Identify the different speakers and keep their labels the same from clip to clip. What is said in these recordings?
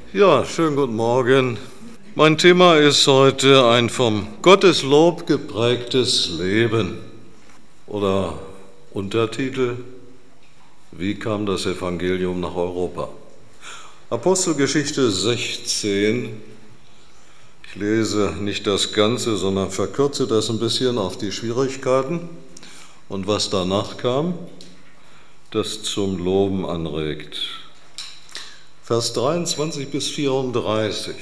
Speaker 1: Ja, schönen guten Morgen. Mein Thema ist heute ein vom Gotteslob geprägtes Leben oder Untertitel: Wie kam das Evangelium nach Europa? Apostelgeschichte 16. Ich lese nicht das Ganze, sondern verkürze das ein bisschen auf die Schwierigkeiten und was danach kam, das zum Loben anregt. Vers 23 bis 34.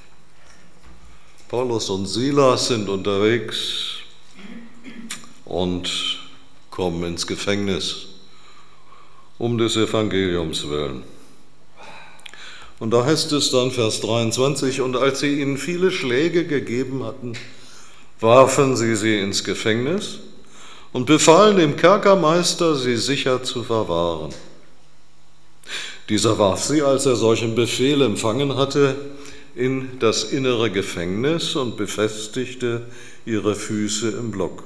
Speaker 1: Paulus und Silas sind unterwegs und kommen ins Gefängnis um des Evangeliums willen. Und da heißt es dann, Vers 23, und als sie ihnen viele Schläge gegeben hatten, warfen sie ins Gefängnis und befahlen dem Kerkermeister, sie sicher zu verwahren. Dieser warf sie, als er solchen Befehl empfangen hatte, in das innere Gefängnis und befestigte ihre Füße im Block.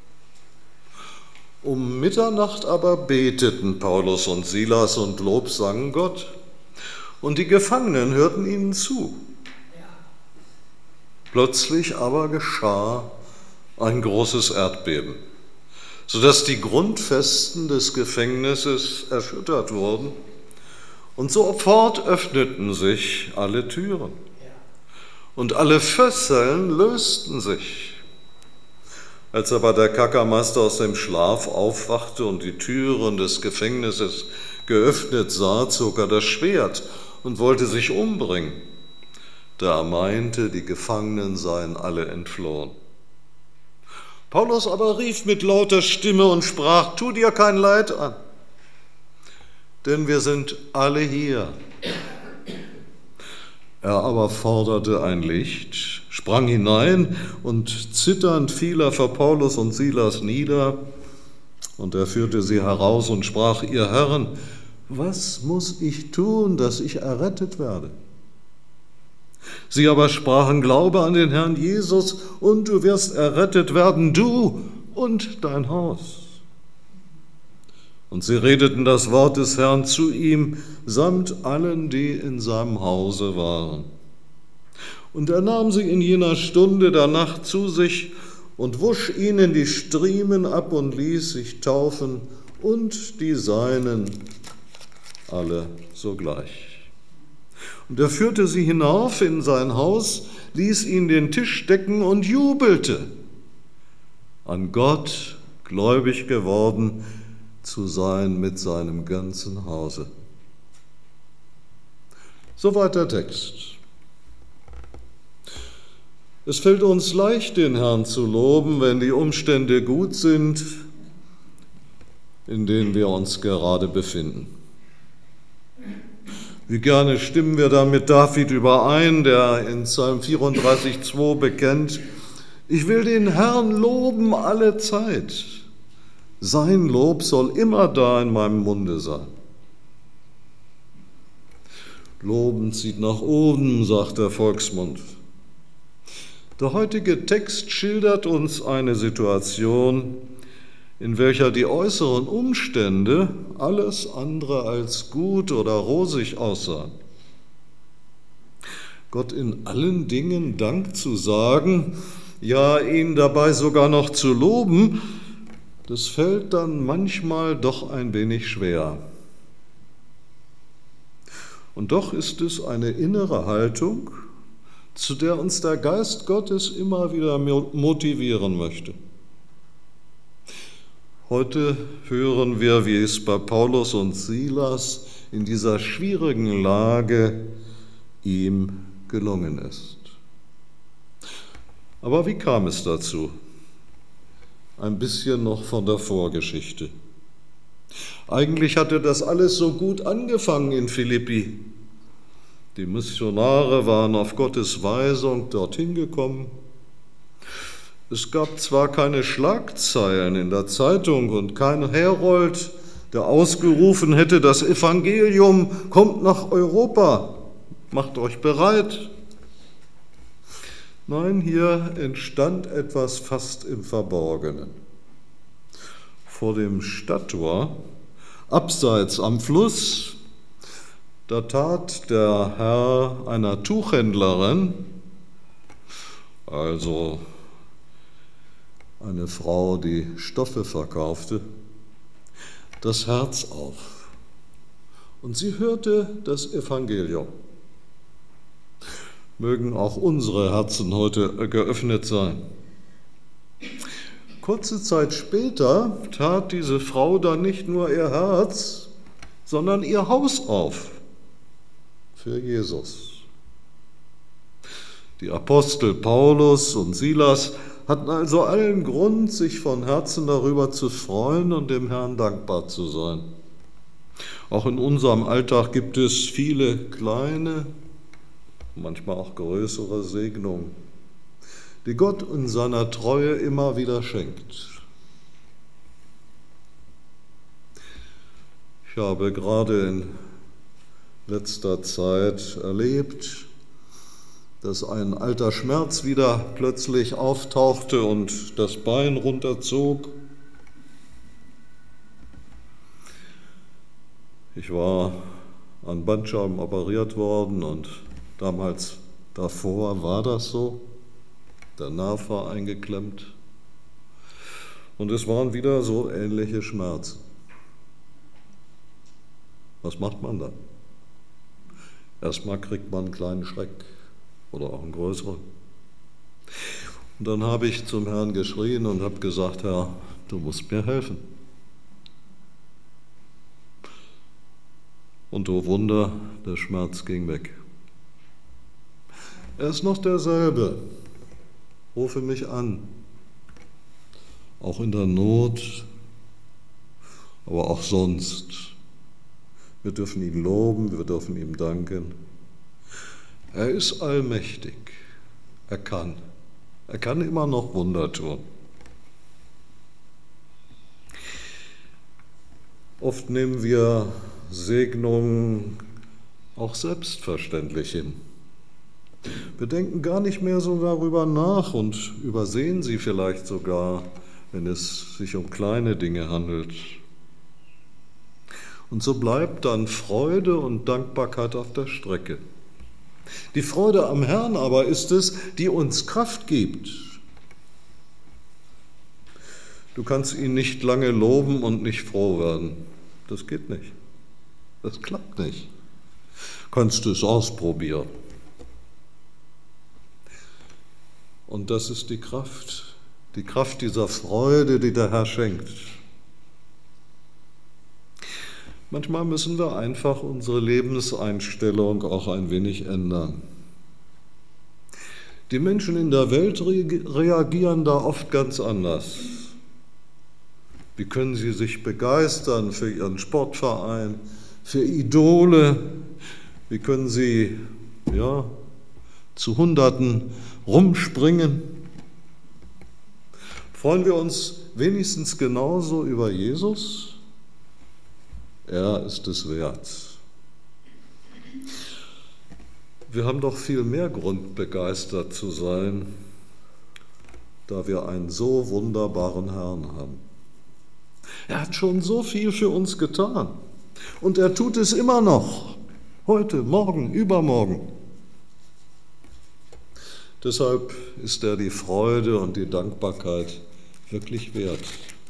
Speaker 1: Um Mitternacht aber beteten Paulus und Silas und lobsangen Gott, und die Gefangenen hörten ihnen zu. Plötzlich aber geschah ein großes Erdbeben, sodass die Grundfesten des Gefängnisses erschüttert wurden. Und sofort öffneten sich alle Türen und alle Fesseln lösten sich. Als aber der Kerkermeister aus dem Schlaf aufwachte und die Türen des Gefängnisses geöffnet sah, zog er das Schwert und wollte sich umbringen. Da er meinte, die Gefangenen seien alle entflohen. Paulus aber rief mit lauter Stimme und sprach: Tu dir kein Leid an, denn wir sind alle hier. Er aber forderte ein Licht, sprang hinein und zitternd fiel er vor Paulus und Silas nieder. Und er führte sie heraus und sprach: Ihr Herren, was muss ich tun, dass ich errettet werde? Sie aber sprachen: Glaube an den Herrn Jesus und du wirst errettet werden, du und dein Haus. Und sie redeten das Wort des Herrn zu ihm, samt allen, die in seinem Hause waren. Und er nahm sie in jener Stunde der Nacht zu sich und wusch ihnen die Striemen ab und ließ sich taufen und die Seinen alle sogleich. Und er führte sie hinauf in sein Haus, ließ ihn den Tisch decken und jubelte, an Gott gläubig geworden zu sein mit seinem ganzen Hause. Soweit der Text. Es fällt uns leicht, den Herrn zu loben, wenn die Umstände gut sind, in denen wir uns gerade befinden. Wie gerne stimmen wir da mit David überein, der in Psalm 34,2 bekennt: Ich will den Herrn loben alle Zeit. Sein Lob soll immer da in meinem Munde sein. Loben zieht nach oben, sagt der Volksmund. Der heutige Text schildert uns eine Situation, in welcher die äußeren Umstände alles andere als gut oder rosig aussahen. Gott in allen Dingen Dank zu sagen, ja, ihn dabei sogar noch zu loben, das fällt dann manchmal doch ein wenig schwer. Und doch ist es eine innere Haltung, zu der uns der Geist Gottes immer wieder motivieren möchte. Heute hören wir, wie es bei Paulus und Silas in dieser schwierigen Lage ihm gelungen ist. Aber wie kam es dazu? Ein bisschen noch von der Vorgeschichte. Eigentlich hatte das alles so gut angefangen in Philippi. Die Missionare waren auf Gottes Weisung dorthin gekommen. Es gab zwar keine Schlagzeilen in der Zeitung und kein Herold, der ausgerufen hätte: Das Evangelium kommt nach Europa, macht euch bereit. Nein, hier entstand etwas fast im Verborgenen. Vor dem Stadttor, abseits am Fluss, Da tat der Herr einer Tuchhändlerin, also eine Frau, die Stoffe verkaufte, das Herz auf. Und sie hörte das Evangelium. Mögen auch unsere Herzen heute geöffnet sein. Kurze Zeit später tat diese Frau dann nicht nur ihr Herz, sondern ihr Haus auf für Jesus. Die Apostel Paulus und Silas hatten also allen Grund, sich von Herzen darüber zu freuen und dem Herrn dankbar zu sein. Auch in unserem Alltag gibt es viele kleine, manchmal auch größere Segnungen, die Gott in seiner Treue immer wieder schenkt. Ich habe gerade in letzter Zeit erlebt, dass ein alter Schmerz wieder plötzlich auftauchte und das Bein runterzog. Ich war an Bandscheiben operiert worden und damals davor war das so. Der Nerv war eingeklemmt und es waren wieder so ähnliche Schmerzen. Was macht man dann? Erstmal kriegt man einen kleinen Schreck oder auch einen größeren. Und dann habe ich zum Herrn geschrien und habe gesagt, Herr, du musst mir helfen. Und oh Wunder, der Schmerz ging weg. Er ist noch derselbe. Rufe mich an. Auch in der Not, aber auch sonst. Wir dürfen ihn loben, wir dürfen ihm danken. Er ist allmächtig. Er kann immer noch Wunder tun. Oft nehmen wir Segnungen auch selbstverständlich hin. Wir denken gar nicht mehr so darüber nach und übersehen sie vielleicht sogar, wenn es sich um kleine Dinge handelt. Und so bleibt dann Freude und Dankbarkeit auf der Strecke. Die Freude am Herrn aber ist es, die uns Kraft gibt. Du kannst ihn nicht lange loben und nicht froh werden. Das geht nicht. Das klappt nicht. Kannst du es ausprobieren. Und das ist die Kraft dieser Freude, die der Herr schenkt. Manchmal müssen wir einfach unsere Lebenseinstellung auch ein wenig ändern. Die Menschen in der Welt reagieren da oft ganz anders. Wie können sie sich begeistern für ihren Sportverein, für Idole? Wie können sie zu Hunderten rumspringen? Freuen wir uns wenigstens genauso über Jesus? Er ist es wert. Wir haben doch viel mehr Grund, begeistert zu sein, da wir einen so wunderbaren Herrn haben. Er hat schon so viel für uns getan und er tut es immer noch, heute, morgen, übermorgen. Deshalb ist er die Freude und die Dankbarkeit wirklich wert.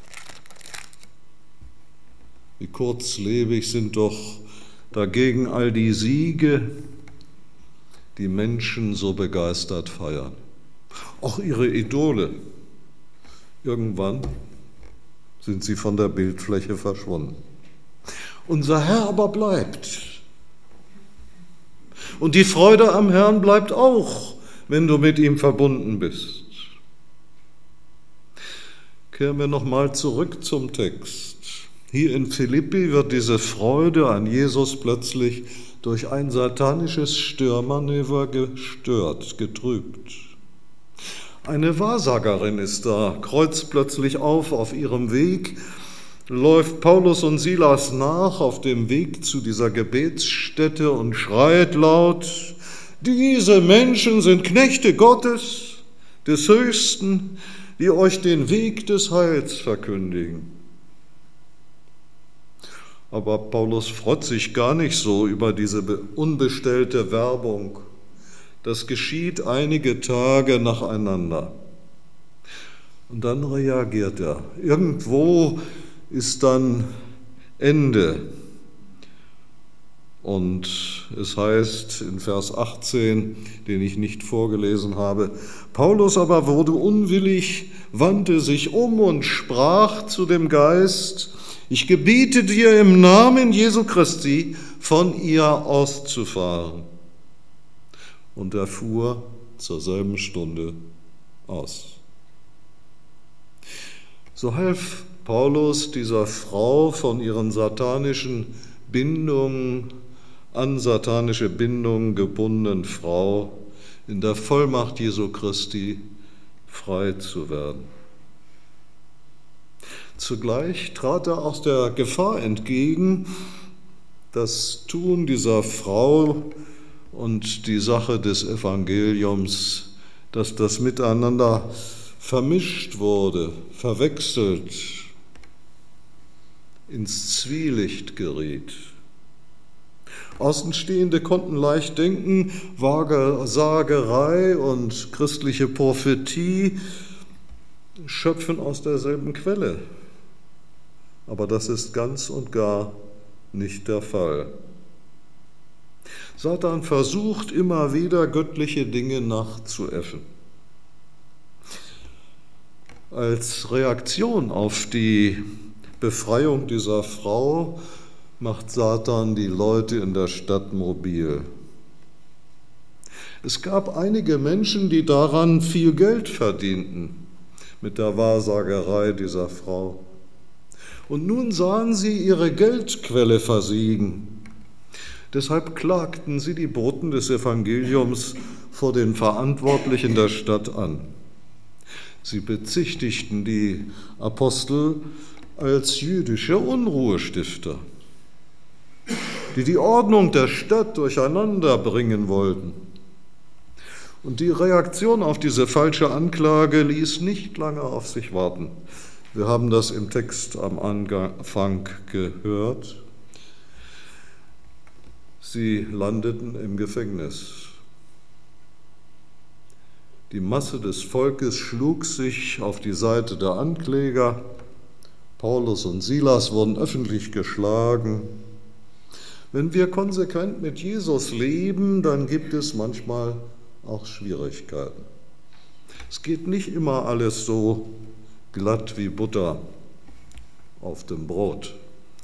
Speaker 1: Wie kurzlebig sind doch dagegen all die Siege, die Menschen so begeistert feiern. Auch ihre Idole. Irgendwann sind sie von der Bildfläche verschwunden. Unser Herr aber bleibt. Und die Freude am Herrn bleibt auch, wenn du mit ihm verbunden bist. Kehren wir nochmal zurück zum Text. Hier in Philippi wird diese Freude an Jesus plötzlich durch ein satanisches Störmanöver gestört, getrübt. Eine Wahrsagerin ist da, kreuzt plötzlich auf ihrem Weg, läuft Paulus und Silas nach auf dem Weg zu dieser Gebetsstätte und schreit laut: Diese Menschen sind Knechte Gottes, des Höchsten, die euch den Weg des Heils verkündigen. Aber Paulus freut sich gar nicht so über diese unbestellte Werbung. Das geschieht einige Tage nacheinander. Und dann reagiert er. Irgendwo ist dann Ende. Und es heißt in Vers 18, den ich nicht vorgelesen habe, Paulus aber wurde unwillig, wandte sich um und sprach zu dem Geist, ich gebiete dir im Namen Jesu Christi, von ihr auszufahren. Und er fuhr zur selben Stunde aus. So half Paulus dieser Frau von ihren satanischen Bindungen, an satanische Bindungen gebundenen Frau in der Vollmacht Jesu Christi frei zu werden. Zugleich trat er auch der Gefahr entgegen, das Tun dieser Frau und die Sache des Evangeliums, dass das miteinander vermischt wurde, verwechselt, ins Zwielicht geriet. Außenstehende konnten leicht denken, Wahrsagerei und christliche Prophetie schöpfen aus derselben Quelle. Aber das ist ganz und gar nicht der Fall. Satan versucht immer wieder, göttliche Dinge nachzuäffen. Als Reaktion auf die Befreiung dieser Frau macht Satan die Leute in der Stadt mobil. Es gab einige Menschen, die daran viel Geld verdienten, mit der Wahrsagerei dieser Frau. Und nun sahen sie ihre Geldquelle versiegen. Deshalb klagten sie die Boten des Evangeliums vor den Verantwortlichen der Stadt an. Sie bezichtigten die Apostel als jüdische Unruhestifter, die die Ordnung der Stadt durcheinander bringen wollten. Und die Reaktion auf diese falsche Anklage ließ nicht lange auf sich warten. Wir haben das im Text am Anfang gehört. Sie landeten im Gefängnis. Die Masse des Volkes schlug sich auf die Seite der Ankläger. Paulus und Silas wurden öffentlich geschlagen. Wenn wir konsequent mit Jesus leben, dann gibt es manchmal auch Schwierigkeiten. Es geht nicht immer alles so glatt wie Butter auf dem Brot.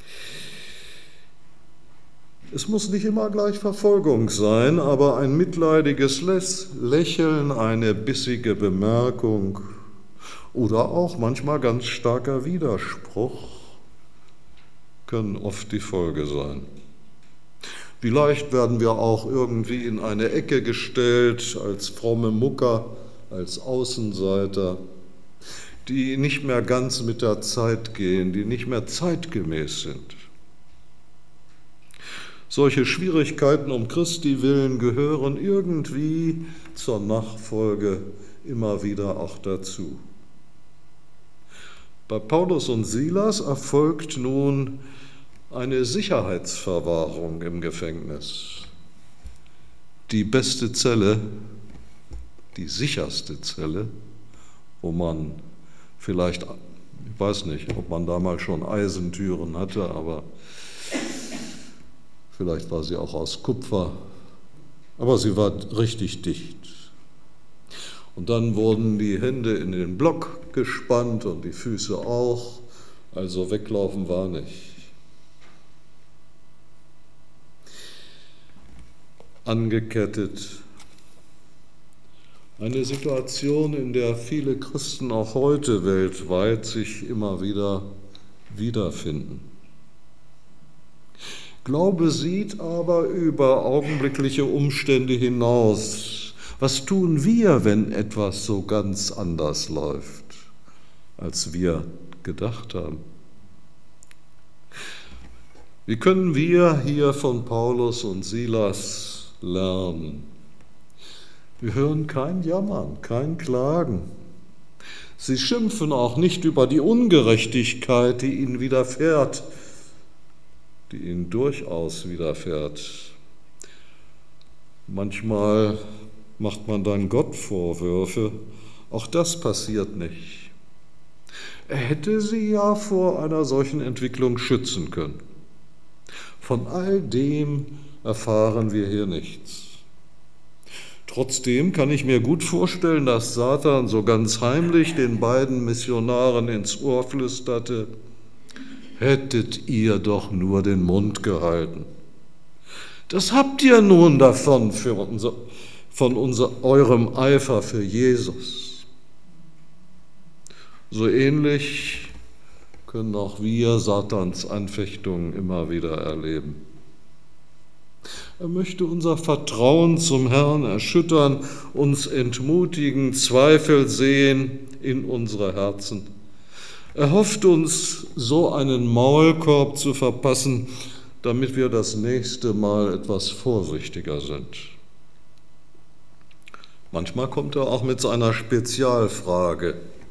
Speaker 1: Es muss nicht immer gleich Verfolgung sein, aber ein mitleidiges Lächeln, eine bissige Bemerkung oder auch manchmal ganz starker Widerspruch können oft die Folge sein. Vielleicht werden wir auch irgendwie in eine Ecke gestellt als fromme Mucker, als Außenseiter, die nicht mehr ganz mit der Zeit gehen, die nicht mehr zeitgemäß sind. Solche Schwierigkeiten um Christi willen gehören irgendwie zur Nachfolge immer wieder auch dazu. Bei Paulus und Silas erfolgt nun eine Sicherheitsverwahrung im Gefängnis. Die beste Zelle, die sicherste Zelle, wo man vielleicht, ich weiß nicht, ob man damals schon Eisentüren hatte, aber vielleicht war sie auch aus Kupfer, aber sie war richtig dicht. Und dann wurden die Hände in den Block gespannt und die Füße auch, also weglaufen war nicht. Angekettet. Eine Situation, in der viele Christen auch heute weltweit sich immer wieder wiederfinden. Glaube sieht aber über augenblickliche Umstände hinaus. Was tun wir, wenn etwas so ganz anders läuft, als wir gedacht haben? Wie können wir hier von Paulus und Silas lernen? Wir hören kein Jammern, kein Klagen. Sie schimpfen auch nicht über die Ungerechtigkeit, die ihnen widerfährt. die ihnen durchaus widerfährt. Manchmal macht man dann Gott Vorwürfe, auch das passiert nicht. Er hätte sie ja vor einer solchen Entwicklung schützen können. Von all dem erfahren wir hier nichts. Trotzdem kann ich mir gut vorstellen, dass Satan so ganz heimlich den beiden Missionaren ins Ohr flüsterte: Hättet ihr doch nur den Mund gehalten. Das habt ihr nun davon eurem Eifer für Jesus. So ähnlich können auch wir Satans Anfechtungen immer wieder erleben. Er möchte unser Vertrauen zum Herrn erschüttern, uns entmutigen, Zweifel sehen in unsere Herzen. Er hofft uns, so einen Maulkorb zu verpassen, damit wir das nächste Mal etwas vorsichtiger sind. Manchmal kommt er auch mit seiner Spezialfrage: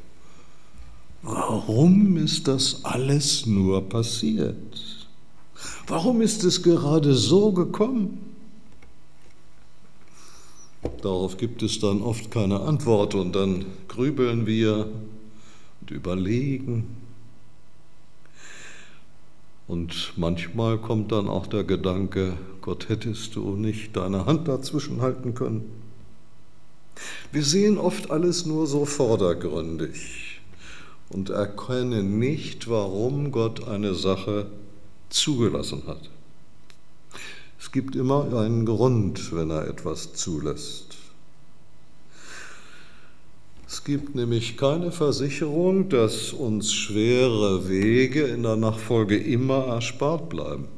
Speaker 1: Warum ist das alles nur passiert? Warum ist es gerade so gekommen? Darauf gibt es dann oft keine Antwort und dann grübeln wir und überlegen. Und manchmal kommt dann auch der Gedanke: Gott, hättest du nicht deine Hand dazwischen halten können? Wir sehen oft alles nur so vordergründig und erkennen nicht, warum Gott eine Sache zugelassen hat. Es gibt immer einen Grund, wenn er etwas zulässt. Es gibt nämlich keine Versicherung, dass uns schwere Wege in der Nachfolge immer erspart bleiben.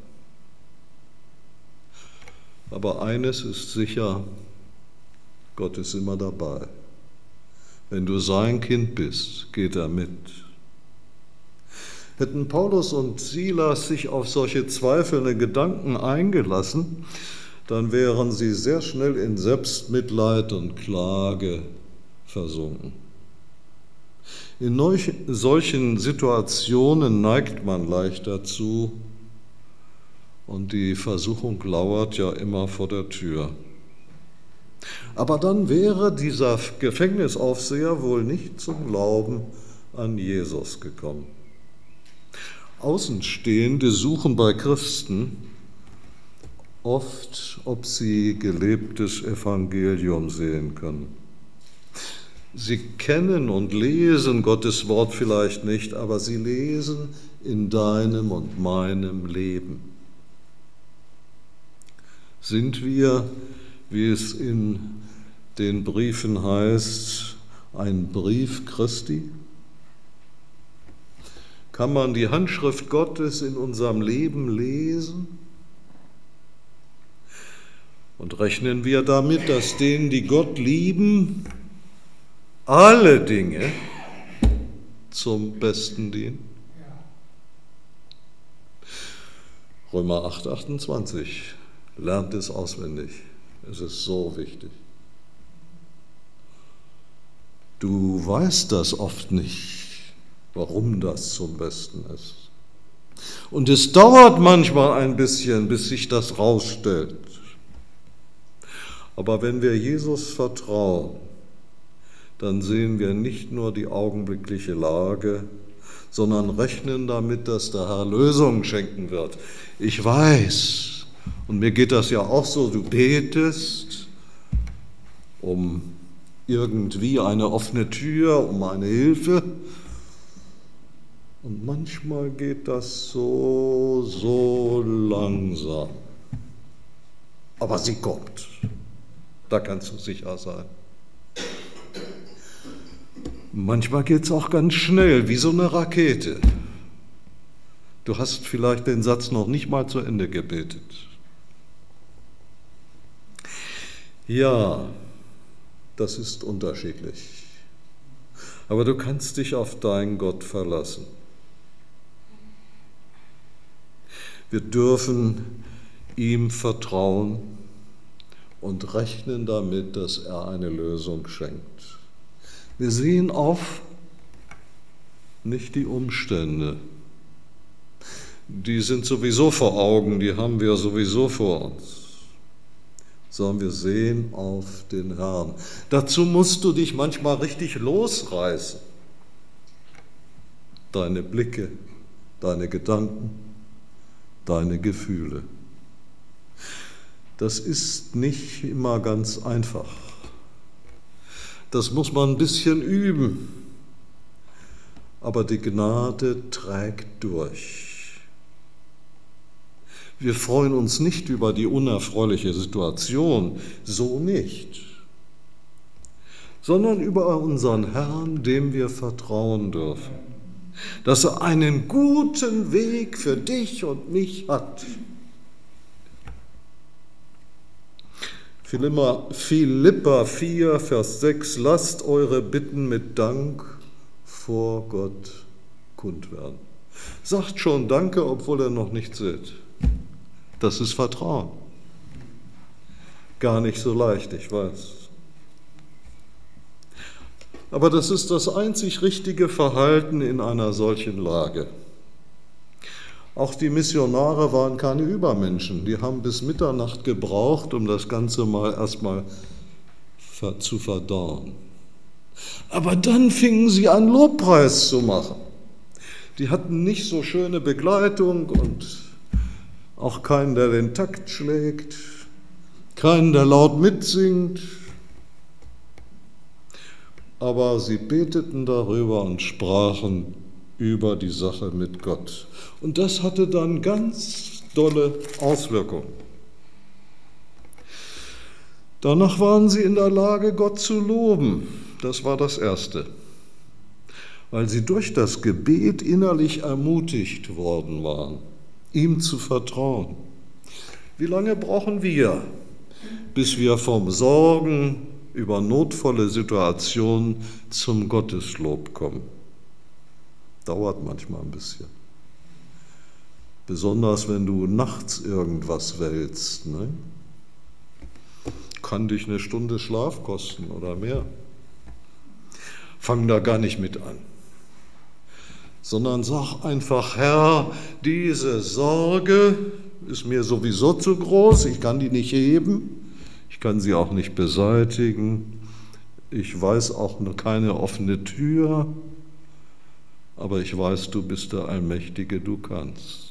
Speaker 1: Aber eines ist sicher: Gott ist immer dabei. Wenn du sein Kind bist, geht er mit. Hätten Paulus und Silas sich auf solche zweifelnde Gedanken eingelassen, dann wären sie sehr schnell in Selbstmitleid und Klage versunken. In solchen Situationen neigt man leicht dazu, und die Versuchung lauert ja immer vor der Tür. Aber dann wäre dieser Gefängnisaufseher wohl nicht zum Glauben an Jesus gekommen. Außenstehende suchen bei Christen oft, ob sie gelebtes Evangelium sehen können. Sie kennen und lesen Gottes Wort vielleicht nicht, aber sie lesen in deinem und meinem Leben. Sind wir, wie es in den Briefen heißt, ein Brief Christi? Kann man die Handschrift Gottes in unserem Leben lesen? Und rechnen wir damit, dass denen, die Gott lieben, alle Dinge zum Besten dienen? Römer 8, 28. Lernt es auswendig. Es ist so wichtig. Du weißt das oft nicht, warum das zum Besten ist. Und es dauert manchmal ein bisschen, bis sich das rausstellt. Aber wenn wir Jesus vertrauen, dann sehen wir nicht nur die augenblickliche Lage, sondern rechnen damit, dass der Herr Lösungen schenken wird. Ich weiß, und mir geht das ja auch so, du betest um irgendwie eine offene Tür, um eine Hilfe. Und manchmal geht das so langsam. Aber sie kommt. Da kannst du sicher sein. Manchmal geht es auch ganz schnell, wie so eine Rakete. Du hast vielleicht den Satz noch nicht mal zu Ende gebetet. Ja, das ist unterschiedlich. Aber du kannst dich auf deinen Gott verlassen. Wir dürfen ihm vertrauen und rechnen damit, dass er eine Lösung schenkt. Wir sehen auf nicht die Umstände. die sind sowieso vor Augen, die haben wir sowieso vor uns. Sondern wir sehen auf den Herrn. Dazu musst du dich manchmal richtig losreißen. Deine Blicke, deine Gedanken, deine Gefühle. Das ist nicht immer ganz einfach. Das muss man ein bisschen üben. Aber die Gnade trägt durch. Wir freuen uns nicht über die unerfreuliche Situation, so nicht, sondern über unseren Herrn, dem wir vertrauen dürfen, dass er einen guten Weg für dich und mich hat. Philipper 4, Vers 6, lasst eure Bitten mit Dank vor Gott kund werden. Sagt schon Danke, obwohl ihr noch nichts seht. Das ist Vertrauen. Gar nicht so leicht, ich weiß. Aber das ist das einzig richtige Verhalten in einer solchen Lage. Auch die Missionare waren keine Übermenschen. Die haben bis Mitternacht gebraucht, um das Ganze mal erstmal zu verdauen. Aber dann fingen sie an, Lobpreis zu machen. Die hatten nicht so schöne Begleitung und auch keinen, der den Takt schlägt, keinen, der laut mitsingt. Aber sie beteten darüber und sprachen über die Sache mit Gott. Und das hatte dann ganz dolle Auswirkungen. Danach waren sie in der Lage, Gott zu loben. Das war das Erste. Weil sie durch das Gebet innerlich ermutigt worden waren, ihm zu vertrauen. Wie lange brauchen wir, bis wir vom Sorgen über notvolle Situationen zum Gotteslob kommen? Dauert manchmal ein bisschen. Besonders wenn du nachts irgendwas wälzt. Ne? Kann dich eine Stunde Schlaf kosten oder mehr. Fang da gar nicht mit an. Sondern sag einfach, Herr, diese Sorge ist mir sowieso zu groß, ich kann die nicht heben, ich kann sie auch nicht beseitigen, ich weiß auch noch keine offene Tür, aber ich weiß, du bist der Allmächtige, du kannst.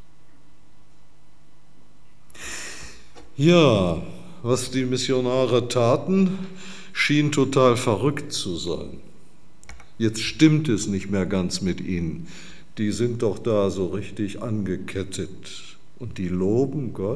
Speaker 1: Ja, was die Missionare taten, schien total verrückt zu sein. Jetzt stimmt es nicht mehr ganz mit ihnen. Die sind doch da so richtig angekettet und die loben Gott.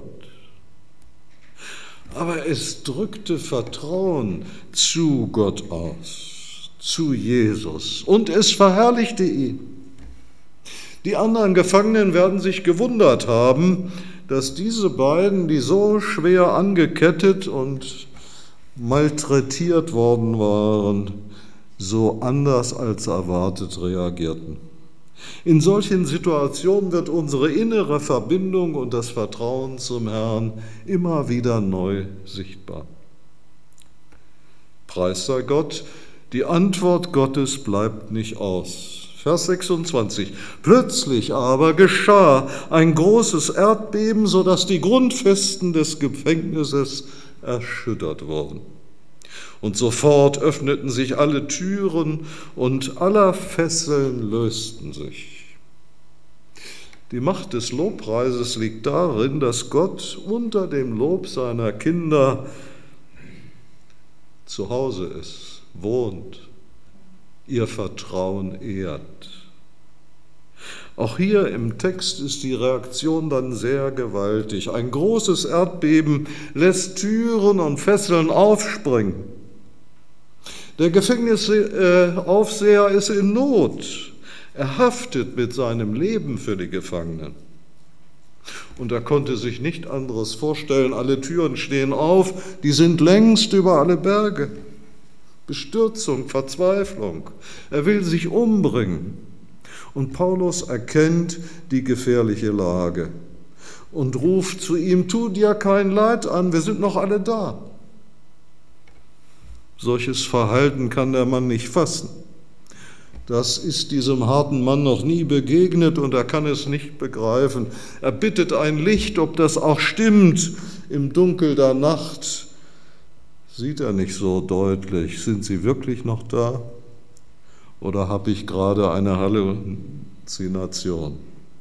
Speaker 1: Aber es drückte Vertrauen zu Gott aus, zu Jesus, und es verherrlichte ihn. Die anderen Gefangenen werden sich gewundert haben, dass diese beiden, die so schwer angekettet und malträtiert worden waren, so anders als erwartet reagierten. In solchen Situationen wird unsere innere Verbindung und das Vertrauen zum Herrn immer wieder neu sichtbar. Preis sei Gott, die Antwort Gottes bleibt nicht aus. Vers 26. Plötzlich aber geschah ein großes Erdbeben, sodass die Grundfesten des Gefängnisses erschüttert wurden. Und sofort öffneten sich alle Türen und aller Fesseln lösten sich. Die Macht des Lobpreises liegt darin, dass Gott unter dem Lob seiner Kinder zu Hause ist, wohnt, ihr Vertrauen ehrt. Auch hier im Text ist die Reaktion dann sehr gewaltig. Ein großes Erdbeben lässt Türen und Fesseln aufspringen. Der Gefängnisaufseher ist in Not. Er haftet mit seinem Leben für die Gefangenen. Und er konnte sich nicht anderes vorstellen. Alle Türen stehen auf, die sind längst über alle Berge. Bestürzung, Verzweiflung. Er will sich umbringen. Und Paulus erkennt die gefährliche Lage und ruft zu ihm, tu dir kein Leid an, wir sind noch alle da. Solches Verhalten kann der Mann nicht fassen. Das ist diesem harten Mann noch nie begegnet und er kann es nicht begreifen. Er bittet ein Licht, ob das auch stimmt. Im Dunkel der Nacht sieht er nicht so deutlich. Sind sie wirklich noch da? Oder habe ich gerade eine Halluzination?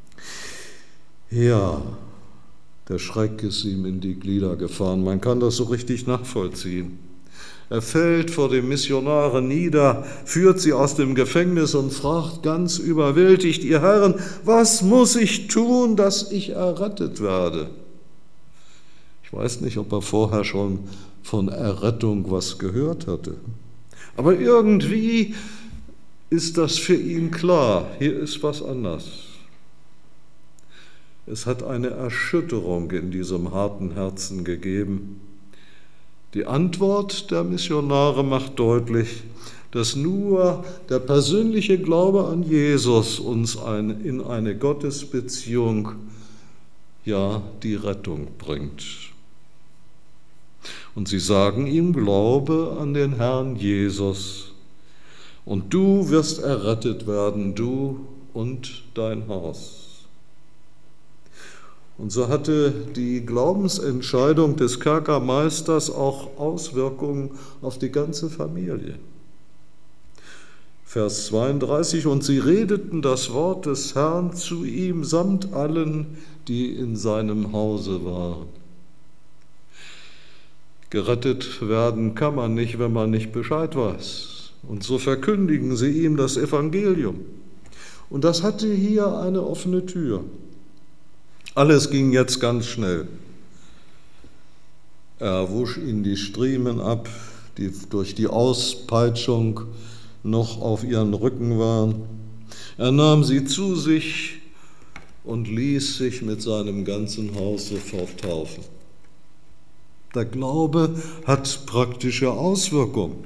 Speaker 1: Ja, der Schreck ist ihm in die Glieder gefahren. Man kann das so richtig nachvollziehen. Er fällt vor den Missionaren nieder, führt sie aus dem Gefängnis und fragt ganz überwältigt: Ihr Herren, was muss ich tun, dass ich errettet werde? Ich weiß nicht, ob er vorher schon von Errettung was gehört hatte. Aber irgendwie ist das für ihn klar. Hier ist was anders. Es hat eine Erschütterung in diesem harten Herzen gegeben. Die Antwort der Missionare macht deutlich, dass nur der persönliche Glaube an Jesus uns in eine Gottesbeziehung, ja, die Rettung bringt. Und sie sagen ihm: Glaube an den Herrn Jesus, und du wirst errettet werden, du und dein Haus. Und so hatte die Glaubensentscheidung des Kerkermeisters auch Auswirkungen auf die ganze Familie. Vers 32: Und sie redeten das Wort des Herrn zu ihm samt allen, die in seinem Hause waren. Gerettet werden kann man nicht, wenn man nicht Bescheid weiß. Und so verkündigen sie ihm das Evangelium. Und das hatte hier eine offene Tür. Alles ging jetzt ganz schnell. Er wusch ihnen die Striemen ab, die durch die Auspeitschung noch auf ihren Rücken waren. Er nahm sie zu sich und ließ sich mit seinem ganzen Haus sofort taufen. Der Glaube hat praktische Auswirkungen.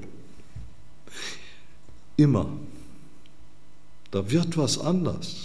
Speaker 1: Immer. Da wird was anders.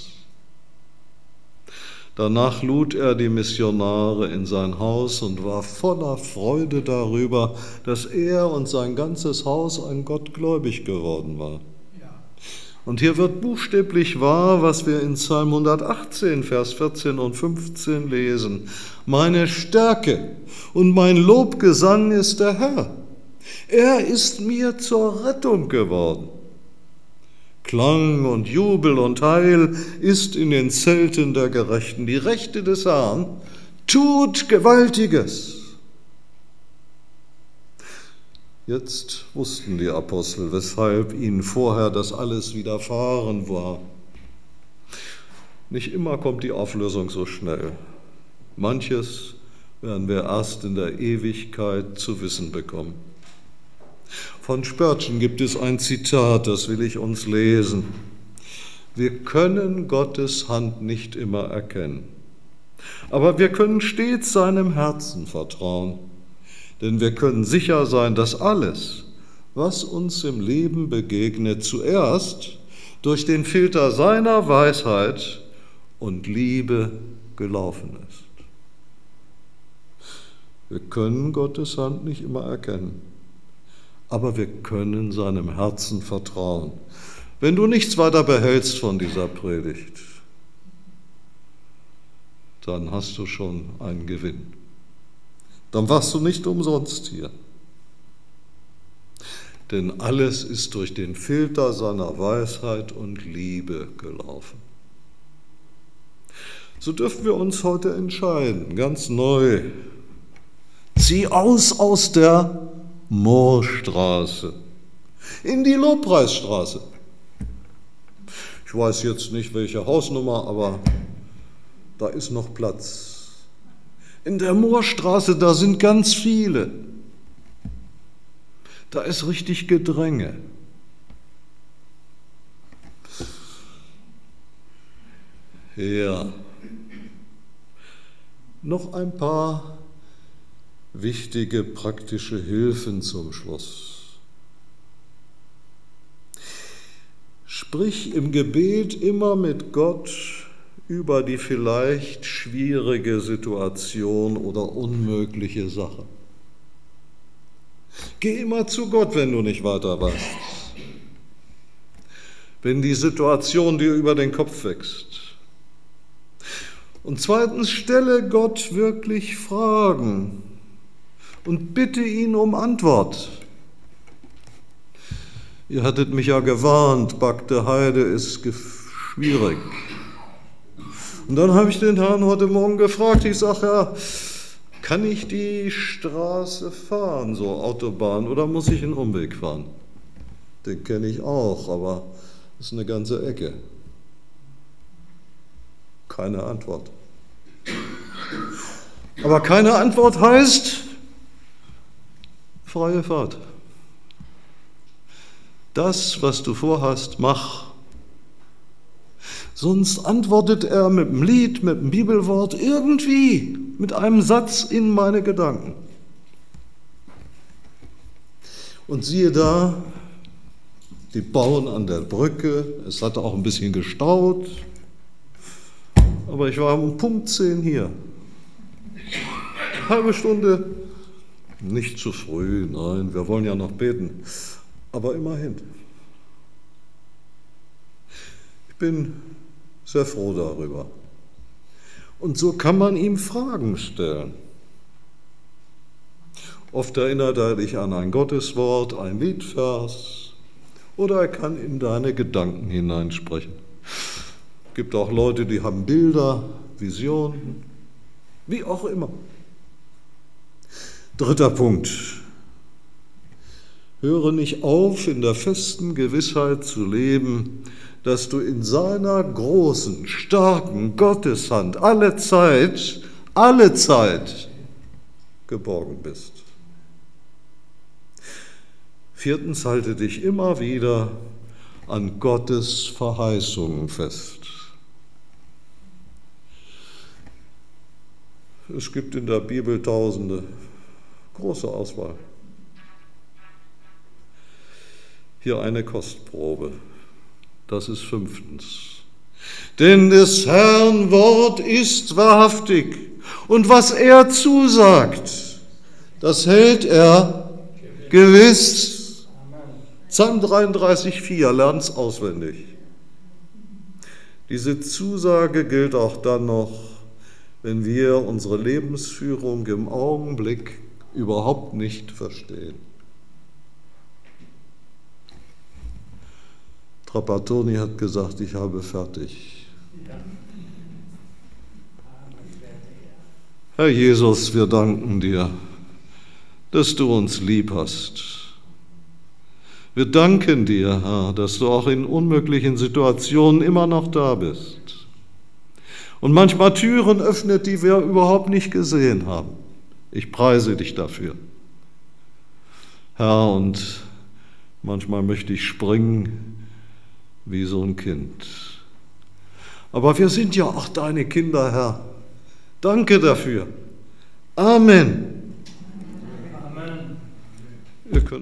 Speaker 1: Danach lud er die Missionare in sein Haus und war voller Freude darüber, dass er und sein ganzes Haus an Gott gläubig geworden war. Und hier wird buchstäblich wahr, was wir in Psalm 118, Vers 14 und 15 lesen. Meine Stärke und mein Lobgesang ist der Herr. Er ist mir zur Rettung geworden. Klang und Jubel und Heil ist in den Zelten der Gerechten. Die Rechte des Herrn tut Gewaltiges. Jetzt wussten die Apostel, weshalb ihnen vorher das alles widerfahren war. Nicht immer kommt die Auflösung so schnell. Manches werden wir erst in der Ewigkeit zu wissen bekommen. Von Spurgeon gibt es ein Zitat, das will ich uns lesen. Wir können Gottes Hand nicht immer erkennen, aber wir können stets seinem Herzen vertrauen, denn wir können sicher sein, dass alles, was uns im Leben begegnet, zuerst durch den Filter seiner Weisheit und Liebe gelaufen ist. Wir können Gottes Hand nicht immer erkennen, aber wir können seinem Herzen vertrauen. Wenn du nichts weiter behältst von dieser Predigt, dann hast du schon einen Gewinn. Dann warst du nicht umsonst hier. Denn alles ist durch den Filter seiner Weisheit und Liebe gelaufen. So dürfen wir uns heute entscheiden, ganz neu. Zieh aus der Moorstraße in die Lobpreisstraße. Ich weiß jetzt nicht, welche Hausnummer, aber da ist noch Platz. In der Moorstraße, da sind ganz viele. Da ist richtig Gedränge. Ja, noch ein paar wichtige praktische Hilfen zum Schluss. Sprich im Gebet immer mit Gott über die vielleicht schwierige Situation oder unmögliche Sache. Geh immer zu Gott, wenn du nicht weiter weißt. wenn die Situation dir über den Kopf wächst. Und zweitens, stelle Gott wirklich Fragen und bitte ihn um Antwort. Ihr hattet mich ja gewarnt, Bagde Heide ist schwierig. Und dann habe ich den Herrn heute Morgen gefragt, ich sage, ja, kann ich die Straße fahren, so Autobahn, oder muss ich einen Umweg fahren? Den kenne ich auch, aber das ist eine ganze Ecke. Keine Antwort. Aber keine Antwort heißt freie Fahrt. Das, was du vorhast, mach. Sonst antwortet er mit einem Lied, mit einem Bibelwort, irgendwie, mit einem Satz in meine Gedanken. Und siehe da, die bauen an der Brücke, es hatte auch ein bisschen gestaut, aber ich war um Punkt 10 hier. Halbe Stunde, nicht zu früh, nein, wir wollen ja noch beten, aber immerhin. Ich bin sehr froh darüber. Und so kann man ihm Fragen stellen. Oft erinnert er dich an ein Gotteswort, ein Liedvers, oder er kann in deine Gedanken hineinsprechen. Es gibt auch Leute, die haben Bilder, Visionen, wie auch immer. Dritter Punkt. Höre nicht auf, in der festen Gewissheit zu leben, dass du in seiner großen, starken Gotteshand alle Zeit geborgen bist. Viertens, halte dich immer wieder an Gottes Verheißungen fest. Es gibt in der Bibel Tausende, große Auswahl. Hier eine Kostprobe. Das ist 5. Denn des Herrn Wort ist wahrhaftig, und was er zusagt, das hält er gewiss. Psalm 33,4, lern's auswendig. Diese Zusage gilt auch dann noch, wenn wir unsere Lebensführung im Augenblick überhaupt nicht verstehen. Trapattoni hat gesagt, ich habe fertig. Herr Jesus, wir danken dir, dass du uns lieb hast. Wir danken dir, Herr, dass du auch in unmöglichen Situationen immer noch da bist und manchmal Türen öffnet, die wir überhaupt nicht gesehen haben. Ich preise dich dafür, Herr, und manchmal möchte ich springen wie so ein Kind. Aber wir sind ja auch deine Kinder, Herr. Danke dafür. Amen.